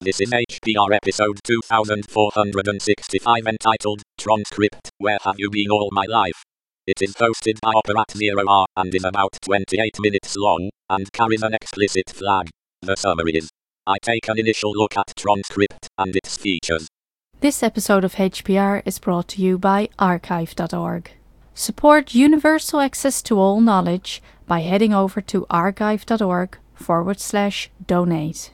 This is HPR episode 2465 entitled Transcript, Where Have You Been All My Life? It is hosted by Operat0R and is about 28 minutes long, and carries an explicit flag. The summary is, I take an initial look at Transcript and its features. This episode of HPR is brought to you by archive.org. Support universal access to all knowledge by heading over to archive.org/donate.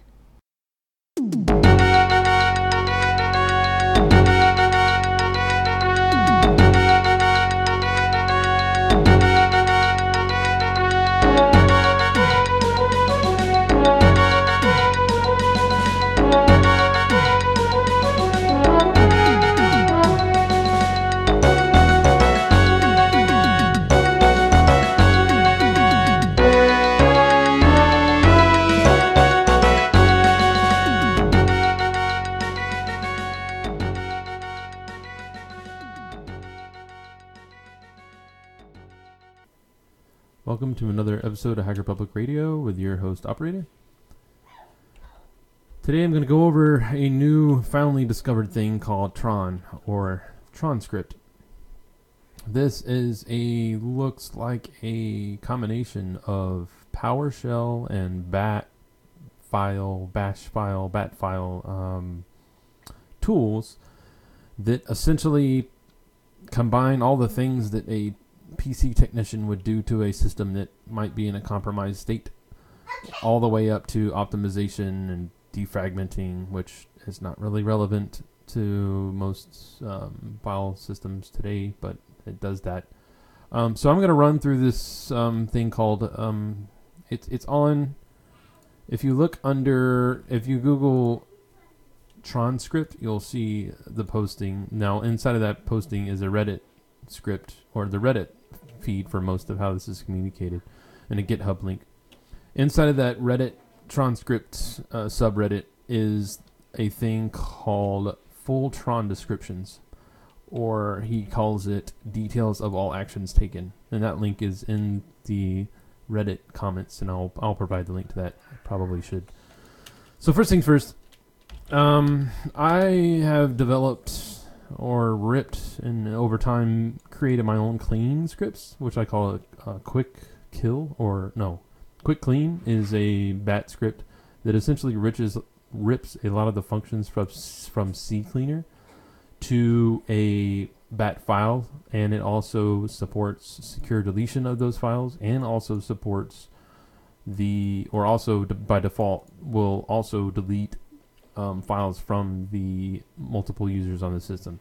Welcome to another episode of Hacker Public Radio with your host, Operator. Today I'm going to go over a new, finally discovered thing called Tron, or Transcript. This looks like a combination of PowerShell and BAT file tools that essentially combine all the things that a PC technician would do to a system that might be in a compromised state, all the way up to optimization and defragmenting, which is not really relevant to most file systems today, but it does that. So I'm going to run through this thing called it's on. If you Google Transcript, you'll see the posting. Now inside of that posting is a Reddit script, or the Reddit feed for most of how this is communicated, and a GitHub link. Inside of that Reddit Transcript subreddit is a thing called full Tron descriptions, or he calls it details of all actions taken, and that link is in the Reddit comments, and I'll provide the link to that. I probably should. So first things first, I have developed or ripped and over time created my own clean scripts, which I call it quick kill, or no, quick clean is a BAT script that essentially rips a lot of the functions from CCleaner to a BAT file, and it also supports secure deletion of those files, and also supports by default will also delete files from the multiple users on the system.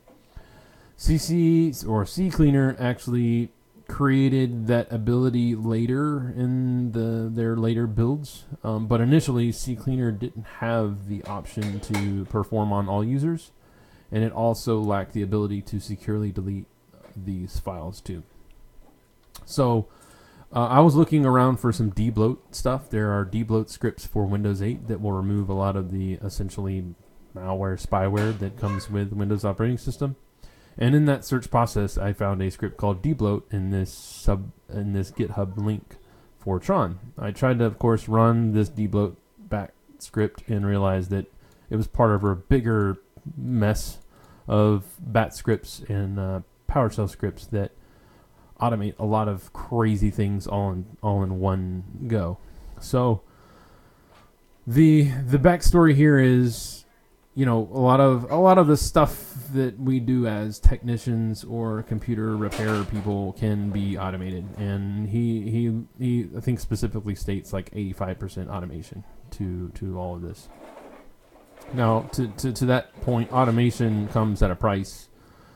CCleaner actually created that ability later in their later builds, but initially CCleaner didn't have the option to perform on all users, and it also lacked the ability to securely delete these files too. So I was looking around for some debloat stuff. There are debloat scripts for Windows 8 that will remove a lot of the essentially malware, spyware that comes with Windows operating system. And in that search process, I found a script called debloat in this GitHub link for Tron. I tried to, of course, run this debloat back script and realized that it was part of a bigger mess of BAT scripts and PowerShell scripts that automate a lot of crazy things all in one go. So the backstory here is, a lot of the stuff that we do as technicians or computer repair people can be automated, and he I think specifically states like 85% automation to all of this. Now to that point, automation comes at a price.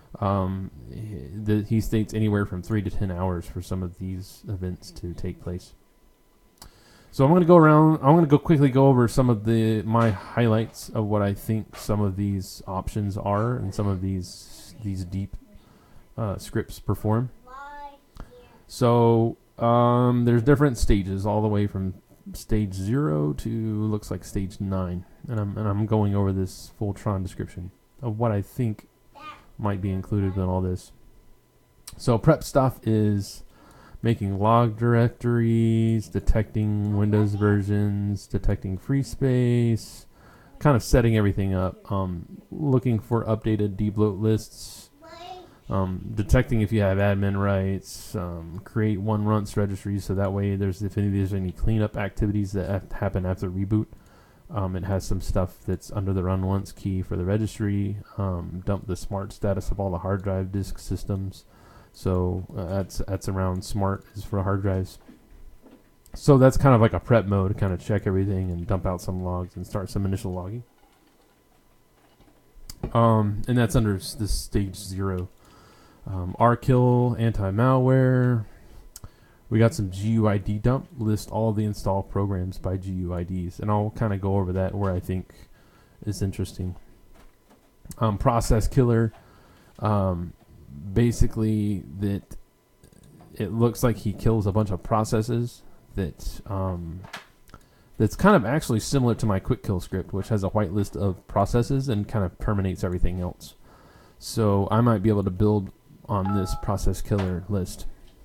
He states anywhere from 3 to 10 hours for some of these events to take place. So I'm going to quickly go over some of my highlights of what I think some of these options are, and some of these deep scripts perform. So there's different stages, all the way from stage 0 to looks like stage 9, and I'm going over this full Tron description of what I think might be included in all this. So prep stuff is making log directories, detecting Windows versions, detecting free space, kind of setting everything up, looking for updated debloat lists, detecting if you have admin rights, create one runts registry so that way there's if there's any cleanup activities that happen after reboot. It has some stuff that's under the run once key for the registry, dump the smart status of all the hard drive disk systems. So that's around smart is for hard drives. So that's kind of like a prep mode to kind of check everything and dump out some logs and start some initial logging. And that's under this stage 0. rkill, anti-malware. We got some GUID dump, list all the install programs by GUIDs, and I'll kind of go over that where I think is interesting. Process killer, basically that it looks like he kills a bunch of processes that's kind of actually similar to my quick kill script, which has a whitelist of processes and kind of terminates everything else. So I might be able to build on this process killer list.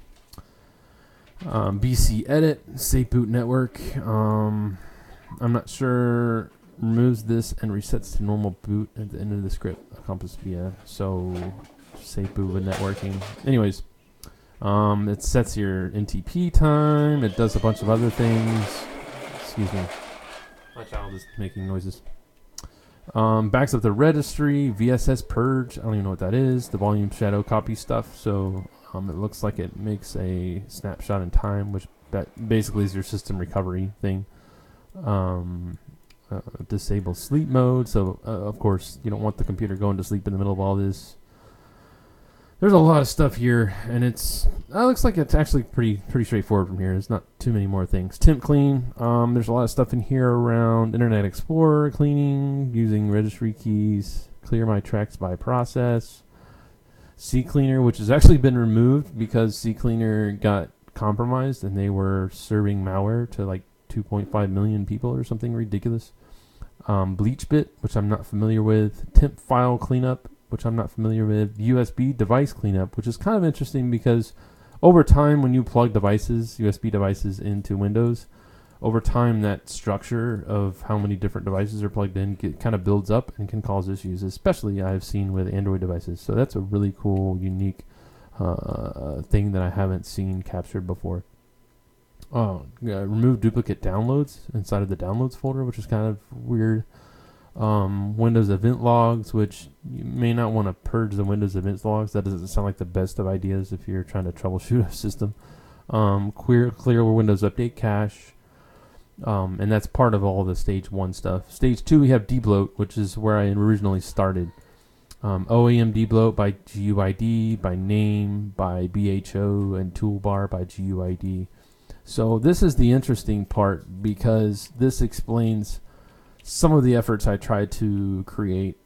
BC edit, safe boot network. I'm not sure. Removes this and resets to normal boot at the end of the script. Accomplish via so safe boot with networking. Anyways, it sets your NTP time. It does a bunch of other things. Excuse me. My child is making noises. Backs up the registry, VSS purge. I don't even know what that is. The volume shadow copy stuff. So it looks like it makes a snapshot in time, which that basically is your system recovery thing. Disable sleep mode. So of course you don't want the computer going to sleep in the middle of all this. There's a lot of stuff here, and it looks like it's actually pretty straightforward from here. There's not too many more things. Temp clean. There's a lot of stuff in here around Internet Explorer cleaning, using registry keys, clear my tracks by process. CCleaner, which has actually been removed because CCleaner got compromised and they were serving malware to like 2.5 million people or something ridiculous. BleachBit, which I'm not familiar with. Temp file cleanup, which I'm not familiar with. USB device cleanup, which is kind of interesting because over time when you plug devices, USB devices into Windows, over time that structure of how many different devices are plugged in kind of builds up and can cause issues, especially I've seen with Android devices. So that's a really cool, unique thing that I haven't seen captured before. Remove duplicate downloads inside of the downloads folder, which is kind of weird. Windows event logs, which you may not want to purge the Windows event logs. That doesn't sound like the best of ideas if you're trying to troubleshoot a system. Clear Windows update cache. And that's part of all the stage 1 stuff. Stage 2, we have debloat, which is where I originally started. OAM debloat by GUID, by name, by BHO, and toolbar by GUID. So this is the interesting part because this explains some of the efforts I tried to create,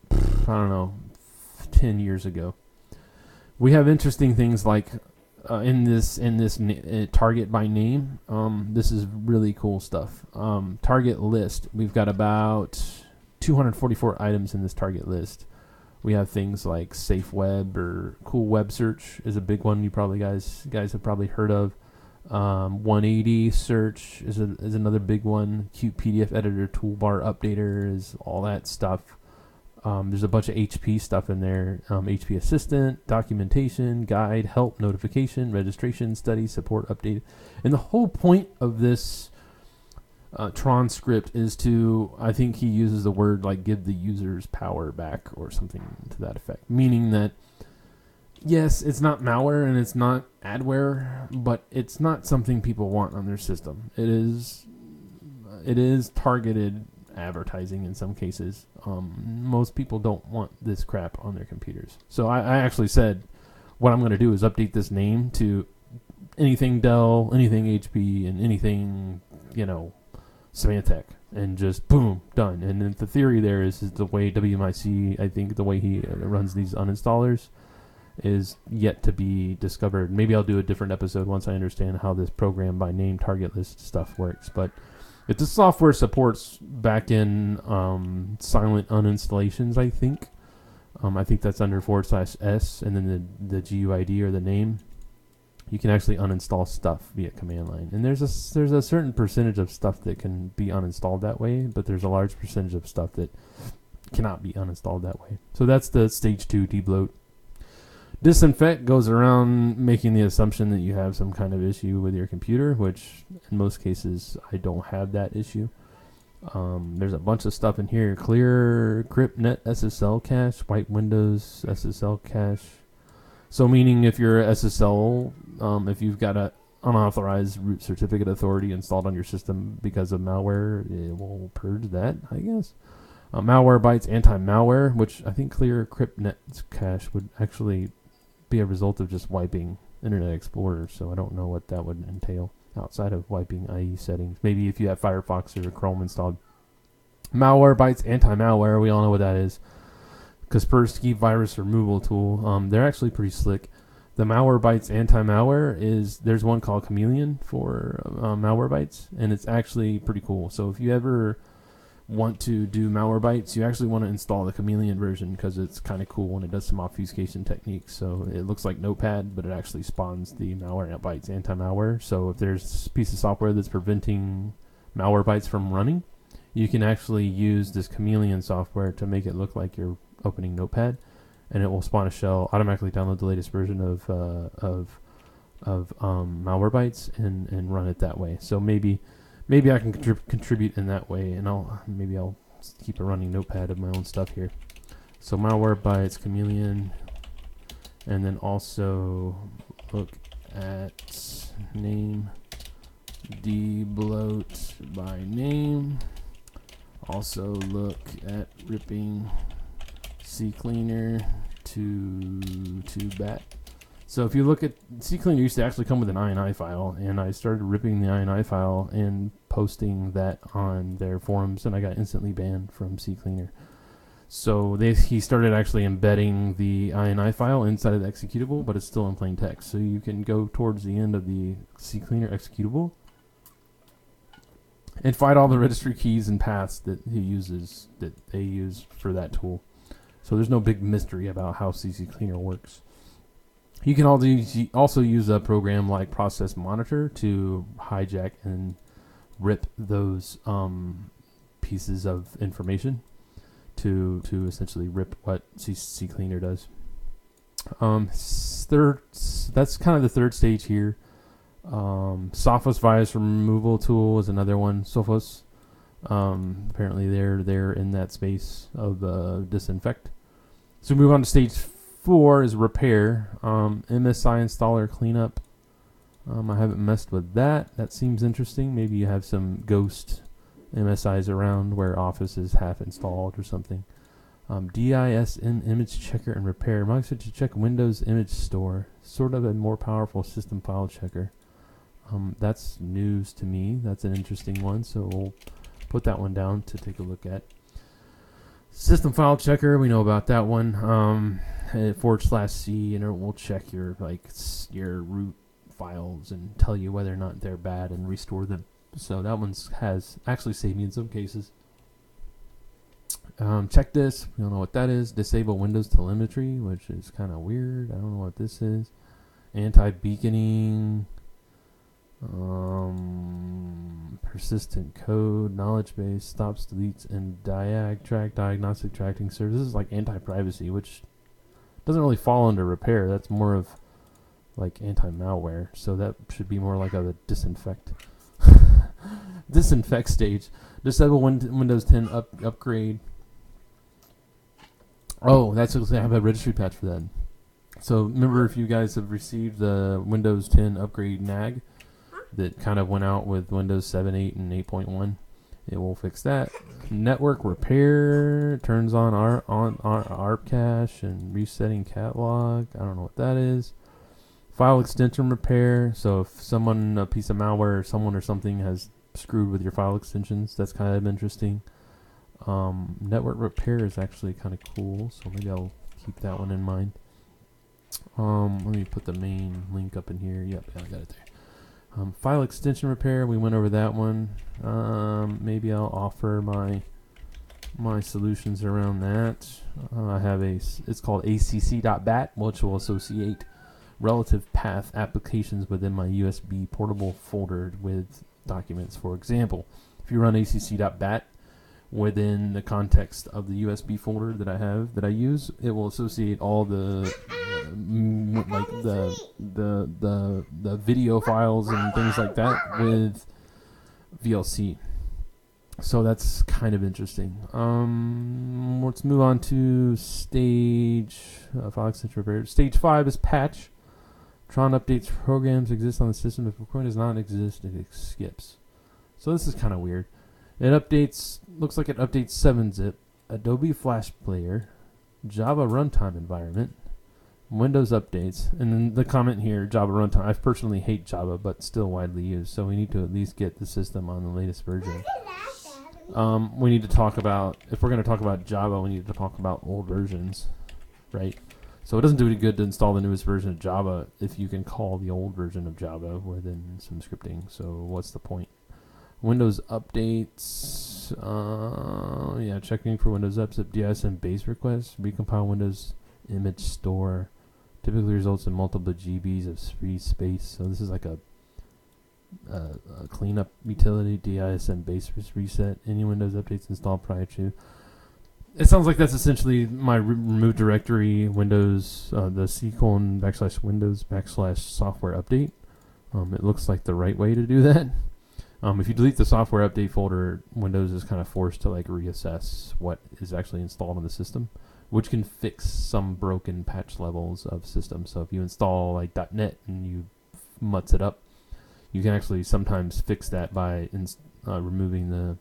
10 years ago. We have interesting things like in this target by name. This is really cool stuff. Target list. We've got about 244 items in this target list. We have things like Safe Web or Cool Web Search is a big one. You probably guys have probably heard of. 180 search is another big one. Cute PDF editor, toolbar updater is all that stuff. There's a bunch of HP stuff in there. HP assistant, documentation, guide, help, notification, registration, study, support, update. And the whole point of this Tron script is to, I think he uses the word like give the users power back or something to that effect. Meaning that yes, it's not malware and it's not adware, but it's not something people want on their system. It is targeted advertising in some cases. Most people don't want this crap on their computers. So I actually said what I'm going to do is update this name to anything Dell, anything HP, and anything, Symantec, and just boom, done. And then the theory there is the way WMIC, I think the way he runs these uninstallers is yet to be discovered. Maybe I'll do a different episode once I understand how this program by name target list stuff works. But if the software supports back-end silent uninstallations, I think that's under /S and then the GUID or the name. you can actually uninstall stuff via command line. And there's a certain percentage of stuff that can be uninstalled that way, but there's a large percentage of stuff that cannot be uninstalled that way. So that's the stage 2 debloat. Disinfect goes around making the assumption that you have some kind of issue with your computer, which in most cases I don't have that issue. There's a bunch of stuff in here. Clear CryptNet SSL cache, wipe Windows SSL cache. So meaning if you're SSL, if you've got a unauthorized root certificate authority installed on your system because of malware, it will purge that, I guess. Malwarebytes anti-malware, which I think Clear CryptNet cache would actually be a result of just wiping Internet Explorer, so I don't know what that would entail outside of wiping IE settings. Maybe if you have Firefox or Chrome installed. Malwarebytes anti-malware, we all know what that is. Kaspersky virus removal tool. They're actually pretty slick. The Malwarebytes anti-malware there's one called Chameleon for Malwarebytes, and it's actually pretty cool. So if you ever want to do Malwarebytes, you actually want to install the Chameleon version because it's kind of cool and it does some obfuscation techniques. So it looks like Notepad, but it actually spawns the Malwarebytes anti-malware. So if there's a piece of software that's preventing Malwarebytes from running, you can actually use this Chameleon software to make it look like you're opening Notepad, and it will spawn a shell, automatically download the latest version of Malwarebytes and run it that way. So maybe I can contribute in that way, and I'll keep a running Notepad of my own stuff here. So Malwarebytes, Chameleon, and then also look at name, debloat by name. Also look at ripping CCleaner to bat. So if you look at CCleaner, used to actually come with an INI file, and I started ripping the INI file and posting that on their forums, and I got instantly banned from CCleaner. So he started actually embedding the INI file inside of the executable, but it's still in plain text. So you can go towards the end of the CCleaner executable and find all the registry keys and paths that they use for that tool. So there's no big mystery about how CCleaner works. You can also use a program like Process Monitor to hijack and rip those pieces of information to essentially rip what CCleaner does. That's kind of the third stage here. Sophos virus removal tool is another one. Sophos, apparently they're in that space of disinfect. So we move on to stage 4 is repair. MSI installer cleanup. I haven't messed with that. That seems interesting. Maybe you have some ghost MSIs around where Office is half installed or something. DISN image checker and repair. Microsoft to check Windows image store. Sort of a more powerful system file checker. That's news to me. That's an interesting one. So we'll put that one down to take a look at. System file checker, we know about that one. /C, and it will check your root files and tell you whether or not they're bad and restore them. So that one has actually saved me in some cases. Check this. We don't know what that is. Disable Windows telemetry, which is kind of weird. I don't know what this is. Anti-beaconing. Persistent code, knowledge base, stops, deletes, and diagnostic tracking service. This is like anti-privacy, which doesn't really fall under repair. That's more of like anti-malware. So that should be more like a disinfect. Disinfect stage. Disable Windows 10 upgrade. Oh, that's because I have a registry patch for that. So remember, if you guys have received the Windows 10 upgrade NAG that kind of went out with Windows 7, 8, and 8.1, it will fix that. Network repair turns on ARP cache and resetting catalog. I don't know what that is. File extension repair. So if a piece of malware, someone or something has screwed with your file extensions, that's kind of interesting. Network repair is actually kind of cool, so maybe I'll keep that one in mind. Let me put the main link up in here. Yep, I got it there. File extension repair, we went over that one. Maybe I'll offer my solutions around that. I have it's called acc.bat, which will associate relative path applications within my USB portable folder with documents. For example, if you run acc.bat within the context of the USB folder that I use, it will associate all the the video files and things like that with VLC. So that's kind of interesting. Let's move on to stage Stage 5 is patch. Tron updates programs exist on the system. If a program does not exist, it skips. So this is kind of weird. It updates, looks like it updates 7-zip, Adobe Flash Player, Java runtime environment, Windows updates, and then the comment here, Java runtime. I personally hate Java, but still widely used, so we need to at least get the system on the latest version. We need to talk about, if we're going to talk about Java, we need to talk about old versions, right? So it doesn't do any good to install the newest version of Java if you can call the old version of Java within some scripting. So what's the point? Windows updates, checking for Windows updates, DISM base requests, recompile Windows image store, typically results in multiple GBs of free space. So this is like a cleanup utility, DISM base reset, any Windows updates installed prior to. It sounds like that's essentially my remove directory Windows, the :/Windows /software update. It looks like the right way to do that. If you delete the software update folder, Windows is kind of forced to like reassess what is actually installed on the system, which can fix some broken patch levels of systems. So if you install like .NET and you mutts it up, you can actually sometimes fix that by removing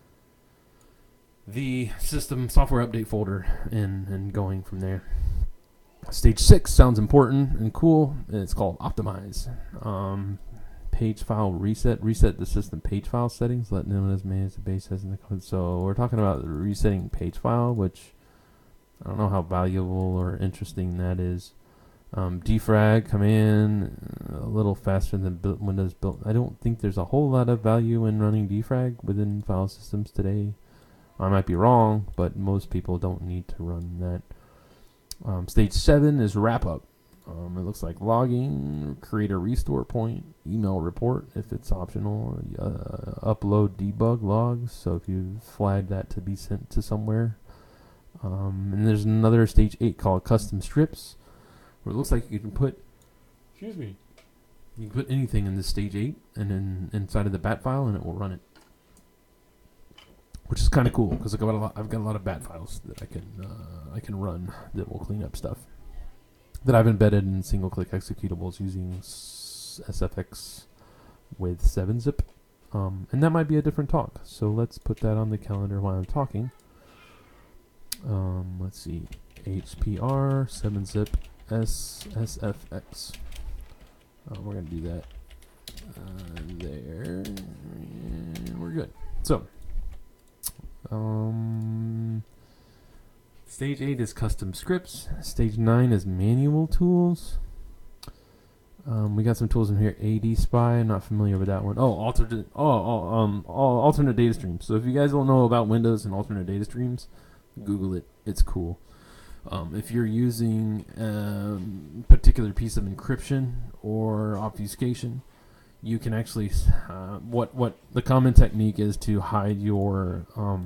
the system software update folder and going from there. Stage 6 sounds important and cool. It's called optimize. Page file reset the system page file settings, let known as manage the base as in the code. So we're talking about resetting page file, which I don't know how valuable or interesting that is. Defrag command, a little faster than Windows built. I don't think there's a whole lot of value in running defrag within file systems today. I might be wrong, but most people don't need to run that. Stage 7 is wrap up. It looks like logging, create a restore point, email report if it's optional, upload debug logs, so if you flag that to be sent to somewhere. And there's another stage 8 called custom strips, where it looks like you can put, you can put anything in this stage 8 and then inside of the bat file and it will run it. Which is kind of cool because I've got a lot of bat files that I can run that will clean up stuff that I've embedded in single-click executables using SFX with 7-zip. And that might be a different talk. So let's put that on the calendar while I'm talking. Let's see. HPR, 7-zip, SFX. We're going to do that there. And we're good. So, Stage 8 is custom scripts. Stage 9 is manual tools. We got some tools in here. AD Spy. I'm not familiar with that one. Alternate data streams. So if you guys don't know about Windows and alternate data streams, Google it. It's cool. If you're using a particular piece of encryption or obfuscation, you can actually what the common technique is to hide your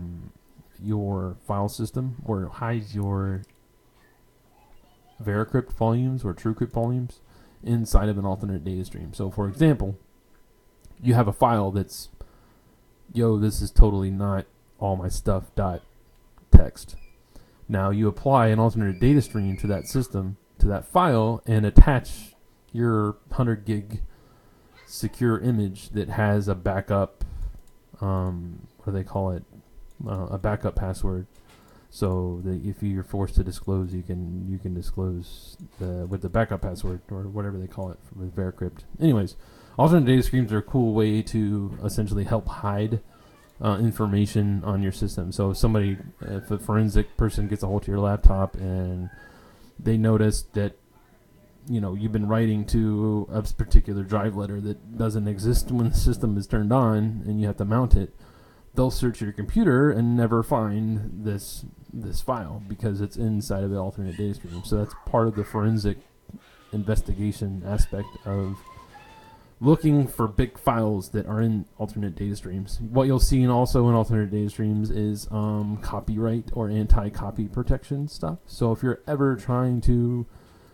file system or hide your Veracrypt volumes or TrueCrypt volumes inside of an alternate data stream. So for example, you have a file that's this is totally not all my stuff .text. Now you apply an alternate data stream to that system, to that file, and attach your 100 gig secure image that has a backup, what do they call it? A backup password, so that if you're forced to disclose, you can disclose with the backup password or whatever they call it with Veracrypt. Anyways, alternate data streams are a cool way to essentially help hide information on your system. So if a forensic person gets a hold of your laptop and they notice that you've been writing to a particular drive letter that doesn't exist when the system is turned on and you have to mount it, they'll search your computer and never find this file because it's inside of the alternate data stream. So that's part of the forensic investigation aspect of looking for big files that are in alternate data streams. What you'll see also in alternate data streams is copyright or anti-copy protection stuff. So if you're ever trying to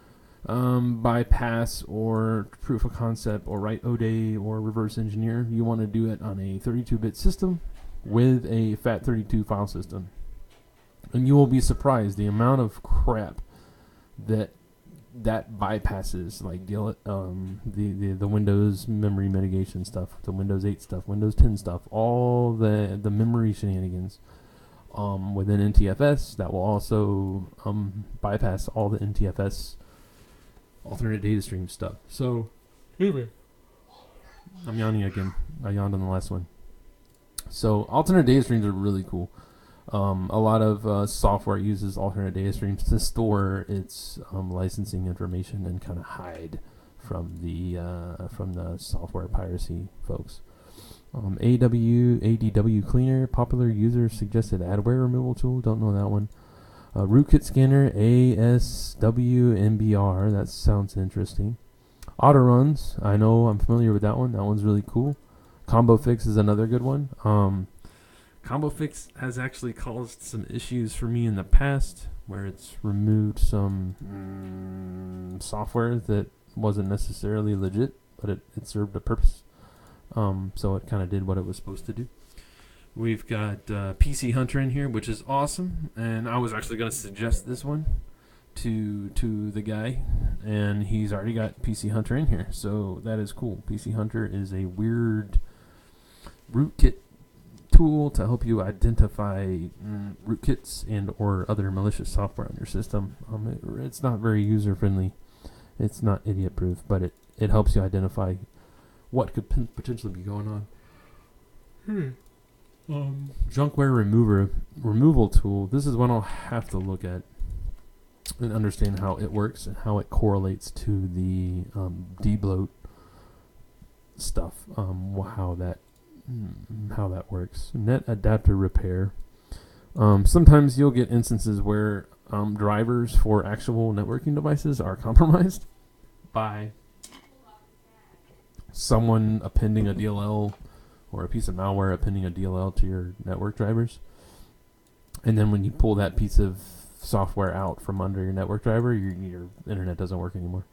bypass or proof of concept or write ODE or reverse engineer, you want to do it on a 32-bit system with a FAT32 file system. And you will be surprised the amount of crap that bypasses, like the Windows memory mitigation stuff, the Windows 8 stuff, Windows 10 stuff, all the memory shenanigans within NTFS that will also bypass all the NTFS alternate data stream stuff. So, I'm yawning again. I yawned on the last one. So, alternate data streams are really cool. A lot of software uses alternate data streams to store its licensing information and kind of hide from the software piracy folks. ADW Cleaner, popular user suggested adware removal tool. Don't know that one. Rootkit Scanner, ASWMBR. That sounds interesting. Autoruns, I know, I'm familiar with that one. That one's really cool. Combo Fix is another good one. Combo Fix has actually caused some issues for me in the past, where it's removed some software that wasn't necessarily legit, but it served a purpose. So it kind of did what it was supposed to do. We've got PC Hunter in here, which is awesome, and I was actually going to suggest this one to the guy, and he's already got PC Hunter in here, so that is cool. PC Hunter is a weird rootkit tool to help you identify rootkits and or other malicious software on your system. It's not very user friendly. It's not idiot proof, but it helps you identify what could potentially be going on. Junkware removal tool. This is one I'll have to look at and understand how it works and how it correlates to the debloat stuff. How that works. Net adapter repair. Sometimes you'll get instances where drivers for actual networking devices are compromised by someone appending a DLL or a piece of malware appending a DLL to your network drivers. And then when you pull that piece of software out from under your network driver, your internet doesn't work anymore.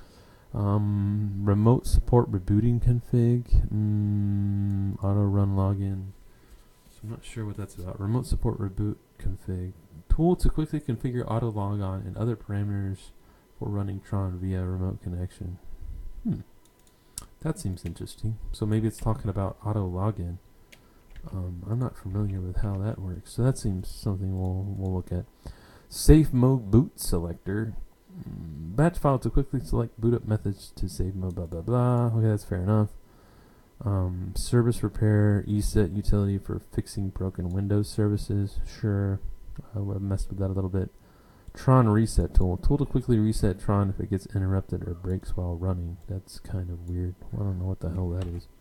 Remote support rebooting config, auto run login. So I'm not sure what that's about. Remote support reboot config, tool to quickly configure auto logon and other parameters for running Tron via remote connection. That seems interesting. So maybe it's talking about auto login. I'm not familiar with how that works, so that seems something we'll look at. Safe mode boot selector. Batch file to quickly select boot up methods to save mode, blah blah blah. Okay, that's fair enough. Service repair, ESET utility for fixing broken Windows services. Sure, I messed with that a little bit. Tron reset tool to quickly reset Tron if it gets interrupted or breaks while running. That's kind of weird. I don't know what the hell that is.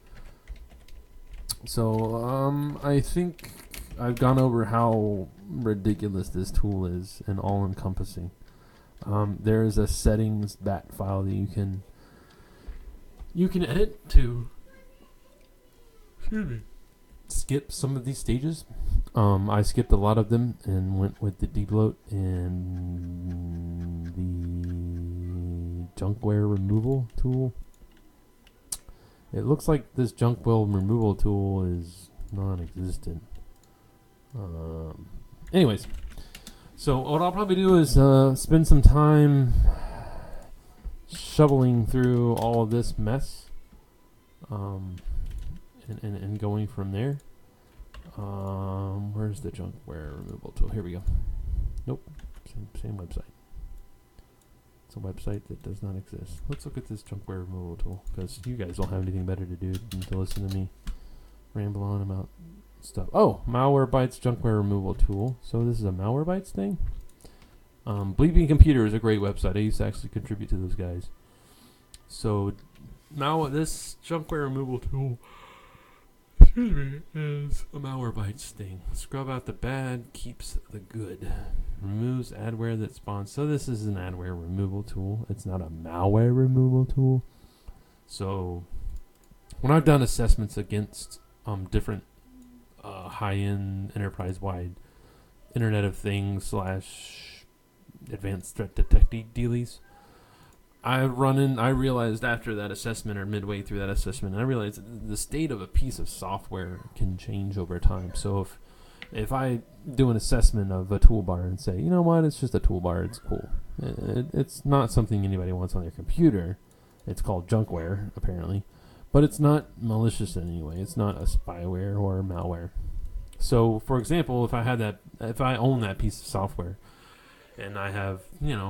So I think I've gone over how ridiculous this tool is and all encompassing. There is a settings bat file that you can edit to skip some of these stages. I skipped a lot of them and went with the debloat and the junkware removal tool. It looks like this junkware removal tool is non-existent. Anyways, so what I'll probably do is spend some time shoveling through all of this mess and going from there. Where's the junkware removal tool? Here we go. Nope, same website. It's a website that does not exist. Let's look at this junkware removal tool, because you guys don't have anything better to do than to listen to me ramble on about stuff. Oh, Malwarebytes junkware removal tool. So this is a Malwarebytes thing. Bleeping Computer is a great website. I used to actually contribute to those guys. So now this junkware removal tool, is a Malwarebytes sting. Scrub out the bad, keeps the good. Removes adware that spawns. So this is an adware removal tool. It's not a malware removal tool. So when I've done assessments against different high-end enterprise-wide Internet of Things / advanced threat detecting dealies, I realized after that assessment or midway through that assessment, I realized that the state of a piece of software can change over time. So if I do an assessment of a toolbar and say, you know what, it's just a toolbar, it's cool. It's not something anybody wants on their computer. It's called junkware, apparently. But it's not malicious in any way. It's not a spyware or malware. So, for example, if I own that piece of software, and I have,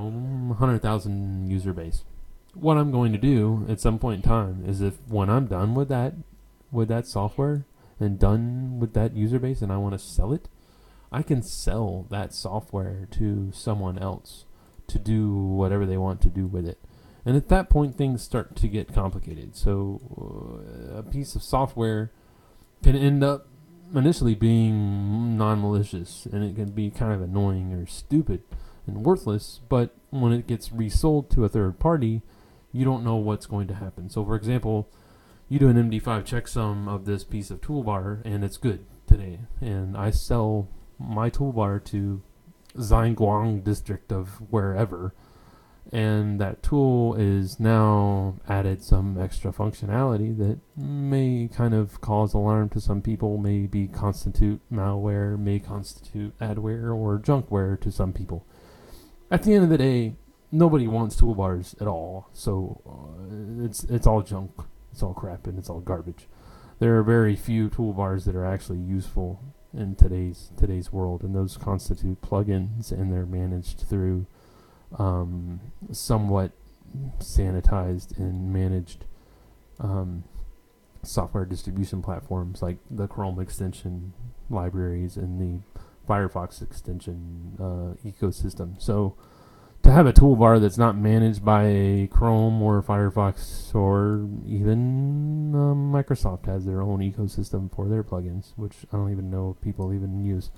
100,000 user base, what I'm going to do at some point in time is, if when I'm done with that software and done with that user base and I want to sell it, I can sell that software to someone else to do whatever they want to do with it. And at that point, things start to get complicated. So a piece of software can end up initially being non-malicious, and it can be kind of annoying or stupid and worthless, but when it gets resold to a third party, you don't know what's going to happen. So for example, you do an MD5 checksum of this piece of toolbar and it's good today, and I sell my toolbar to Zhangguang district of wherever, and that tool is now added some extra functionality that may kind of cause alarm to some people, maybe constitute malware, may constitute adware or junkware to some people. At the end of the day, nobody wants toolbars at all, so it's all junk, it's all crap, and it's all garbage. There are very few toolbars that are actually useful in today's world, and those constitute plugins, and they're managed through somewhat sanitized and managed software distribution platforms like the Chrome extension libraries and the Firefox extension ecosystem. So to have a toolbar that's not managed by Chrome or Firefox, or even Microsoft has their own ecosystem for their plugins, which I don't even know if people even use.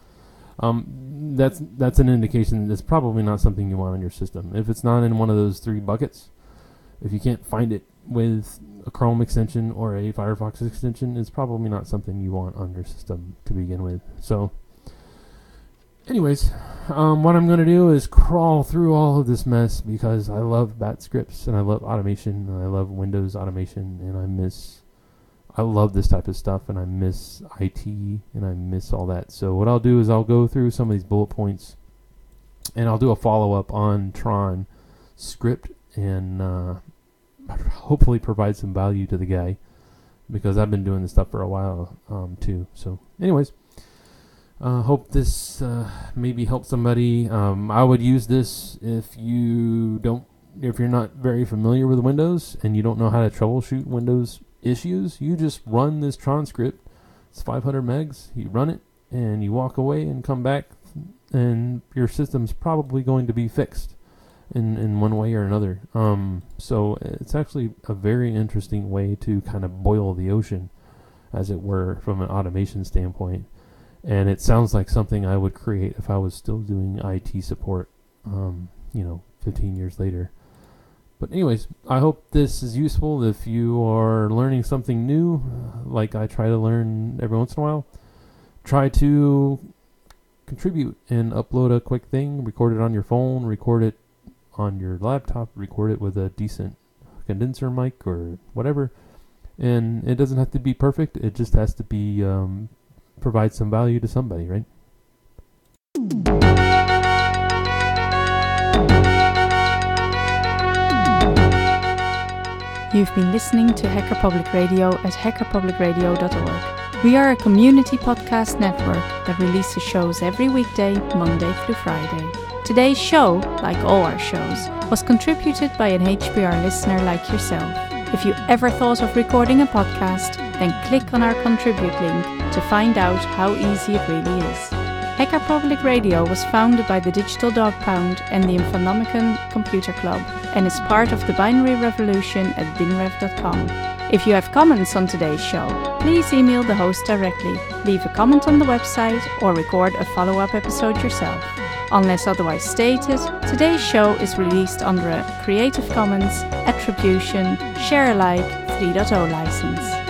That's an indication that's probably not something you want on your system. If it's not in one of those three buckets, if you can't find it with a Chrome extension or a Firefox extension, it's probably not something you want on your system to begin with. So anyways, what I'm going to do is crawl through all of this mess because I love bat scripts and I love automation and I love Windows automation, and I love this type of stuff, and I miss IT and I miss all that. So what I'll do is I'll go through some of these bullet points and I'll do a follow-up on Tron script and hopefully provide some value to the guy, because I've been doing this stuff for a while too. So anyways, hope this maybe helps somebody. I would use this if you're not very familiar with Windows and you don't know how to troubleshoot Windows issues. You just run this Tron script. It's 500 megs. You run it and you walk away and come back, and your system's probably going to be fixed in one way or another. So it's actually a very interesting way to kind of boil the ocean, as it were, from an automation standpoint. And it sounds like something I would create if I was still doing IT support, 15 years later. But anyways, I hope this is useful. If you are learning something new, like I try to learn every once in a while, try to contribute and upload a quick thing, record it on your phone, record it on your laptop, record it with a decent condenser mic or whatever. And it doesn't have to be perfect. It just has to be provide some value to somebody, right? You've been listening to Hacker Public Radio at hackerpublicradio.org. We are a community podcast network that releases shows every weekday, Monday through Friday. Today's show, like all our shows, was contributed by an HPR listener like yourself. If you ever thought of recording a podcast, then click on our contribute link to find out how easy it really is. Hacker Public Radio was founded by the Digital Dog Pound and the Infonomicon Computer Club, and is part of the binary revolution at binrev.com. If you have comments on today's show, please email the host directly, leave a comment on the website, or record a follow-up episode yourself. Unless otherwise stated, today's show is released under a Creative Commons Attribution Share Alike 3.0 license.